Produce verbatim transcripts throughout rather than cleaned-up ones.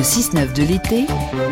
Le six neuf de l'été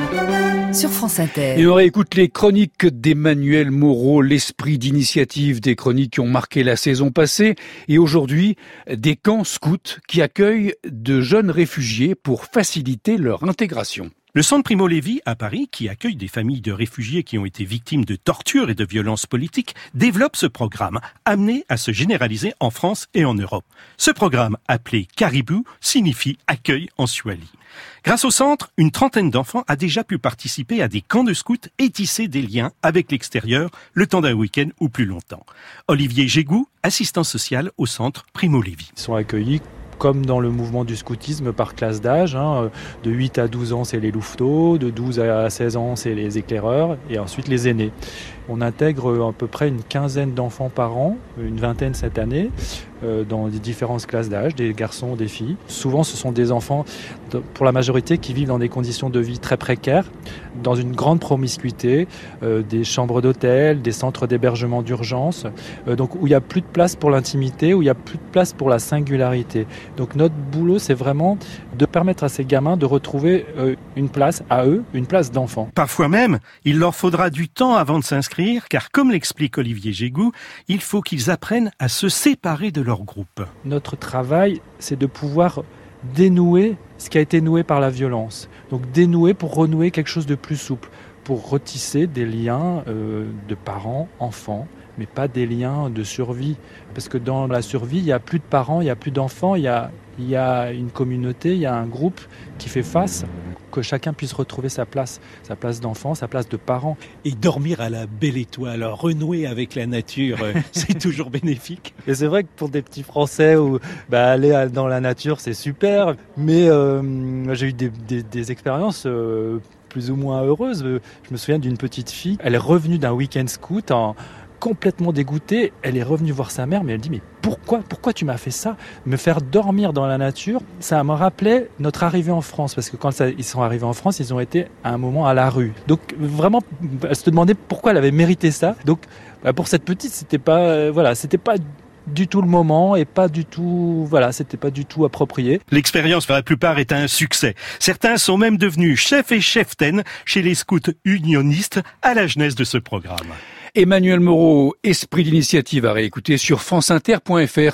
sur France Inter. Et on réécoute les chroniques d'Emmanuel Moreau, l'esprit d'initiative des chroniques qui ont marqué la saison passée. Et aujourd'hui, des camps scouts qui accueillent de jeunes réfugiés pour faciliter leur intégration. Le Centre Primo Levi à Paris, qui accueille des familles de réfugiés qui ont été victimes de tortures et de violences politiques, développe ce programme, amené à se généraliser en France et en Europe. Ce programme, appelé Caribou, signifie accueil en Swahili. Grâce au centre, une trentaine d'enfants a déjà pu participer à des camps de scouts et tisser des liens avec l'extérieur le temps d'un week-end ou plus longtemps. Olivier Gégou, assistant social au Centre Primo Levi. Ils sont accueillis comme dans le mouvement du scoutisme par classe d'âge. Hein. De huit à douze ans, c'est les louveteaux, de douze à seize ans, c'est les éclaireurs, et ensuite les aînés. On intègre à peu près une quinzaine d'enfants par an, une vingtaine cette année, euh, dans des différentes classes d'âge, des garçons, des filles. Souvent, ce sont des enfants, pour la majorité, qui vivent dans des conditions de vie très précaires, dans une grande promiscuité, euh, des chambres d'hôtel, des centres d'hébergement d'urgence, euh, donc où il n'y a plus de place pour l'intimité, où il n'y a plus de place pour la singularité. Donc notre boulot, c'est vraiment de permettre à ces gamins de retrouver euh, une place à eux, une place d'enfant. Parfois même, il leur faudra du temps avant de s'inscrire, car comme l'explique Olivier Gégou, il faut qu'ils apprennent à se séparer de leur groupe. Notre travail, c'est de pouvoir dénouer ce qui a été noué par la violence. Donc dénouer pour renouer quelque chose de plus souple, pour retisser des liens euh, de parents, enfants, mais pas des liens de survie. Parce que dans la survie, il n'y a plus de parents, il n'y a plus d'enfants, il y a, il y a une communauté, il y a un groupe qui fait face, que chacun puisse retrouver sa place, sa place d'enfant, sa place de parent. Et dormir à la belle étoile, renouer avec la nature, c'est toujours bénéfique. Et c'est vrai que pour des petits Français, où, bah, aller dans la nature, c'est super, mais euh, j'ai eu des, des, des expériences euh, plus ou moins heureuses. Je me souviens d'une petite fille, elle est revenue d'un week-end scout en complètement dégoûtée, elle est revenue voir sa mère, mais elle dit mais pourquoi, pourquoi tu m'as fait ça? Me faire dormir dans la nature, ça me rappelait notre arrivée en France, parce que quand ça, ils sont arrivés en France, ils ont été à un moment à la rue. Donc vraiment, elle se demandait pourquoi elle avait mérité ça. Donc bah, pour cette petite, c'était pas, euh, voilà, c'était pas du tout le moment et pas du tout, voilà, c'était pas du tout approprié. L'expérience pour la plupart est un succès. Certains sont même devenus chefs et cheftaines chez les scouts unionistes à la genèse de ce programme. Emmanuel Moreau, esprit d'initiative à réécouter sur franceinter point fr.